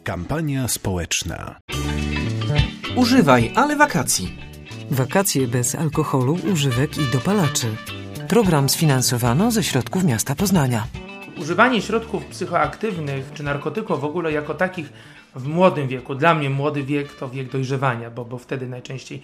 Kampania społeczna. Używaj, ale wakacji. Wakacje bez alkoholu, używek i dopalaczy. Program sfinansowano ze środków miasta Poznania. Używanie środków psychoaktywnych czy narkotyków w ogóle jako takich w młodym wieku, dla mnie młody wiek to wiek dojrzewania, bo wtedy najczęściej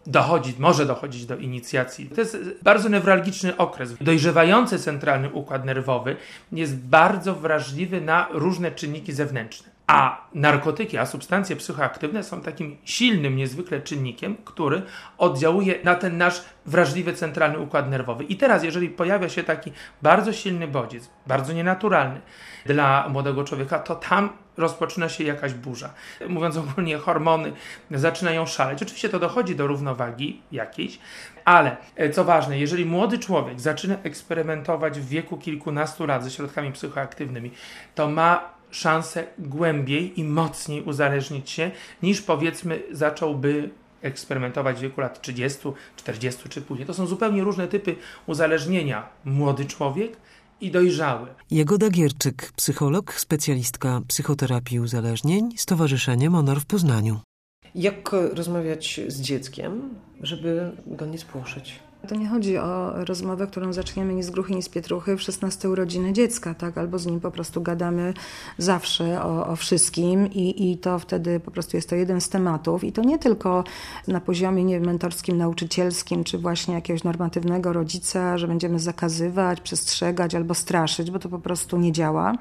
może dochodzić do inicjacji. To jest bardzo newralgiczny okres. Dojrzewający centralny układ nerwowy jest bardzo wrażliwy na różne czynniki zewnętrzne. A narkotyki, substancje psychoaktywne są takim silnym niezwykle czynnikiem, który oddziałuje na ten nasz wrażliwy centralny układ nerwowy. I teraz, jeżeli pojawia się taki bardzo silny bodziec, bardzo nienaturalny dla młodego człowieka, to tam rozpoczyna się jakaś burza. Mówiąc ogólnie, hormony zaczynają szaleć. Oczywiście to dochodzi do równowagi jakiejś, ale co ważne, jeżeli młody człowiek zaczyna eksperymentować w wieku kilkunastu lat ze środkami psychoaktywnymi, to ma szansę głębiej i mocniej uzależnić się, niż powiedzmy zacząłby eksperymentować w wieku lat 30, 40 czy później. To są zupełnie różne typy uzależnienia. Młody człowiek i dojrzały. Jagoda Gierczyk, psycholog, specjalistka psychoterapii uzależnień, Stowarzyszenie Monor w Poznaniu. Jak rozmawiać z dzieckiem, żeby go nie spłoszyć? To nie chodzi o rozmowę, którą zaczniemy ni z gruchy, ni z pietruchy w 16 urodziny dziecka, tak? Albo z nim po prostu gadamy zawsze o wszystkim i to wtedy po prostu jest to jeden z tematów. I to nie tylko na poziomie mentorskim, nauczycielskim, czy właśnie jakiegoś normatywnego rodzica, że będziemy zakazywać, przestrzegać albo straszyć, bo to po prostu nie działa.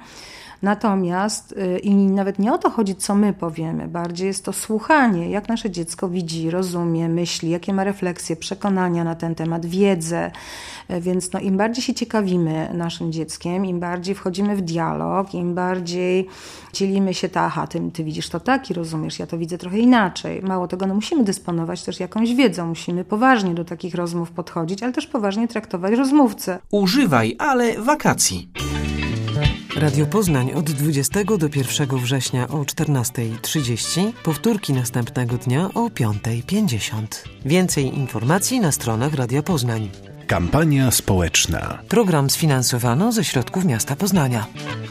Natomiast i nawet nie o to chodzi, co my powiemy, bardziej jest to słuchanie, jak nasze dziecko widzi, rozumie, myśli, jakie ma refleksje, przekonania na ten temat, wiedzę. Więc im bardziej się ciekawimy naszym dzieckiem, im bardziej wchodzimy w dialog, im bardziej dzielimy się, ty widzisz to tak i rozumiesz, ja to widzę trochę inaczej. Mało tego, musimy dysponować też jakąś wiedzą, musimy poważnie do takich rozmów podchodzić, ale też poważnie traktować rozmówcę. Używaj, ale wakacji. Radio Poznań od 20 do 1 września o 14:30, powtórki następnego dnia o 5:50. Więcej informacji na stronach Radia Poznań. Kampania społeczna. Program sfinansowano ze środków miasta Poznania.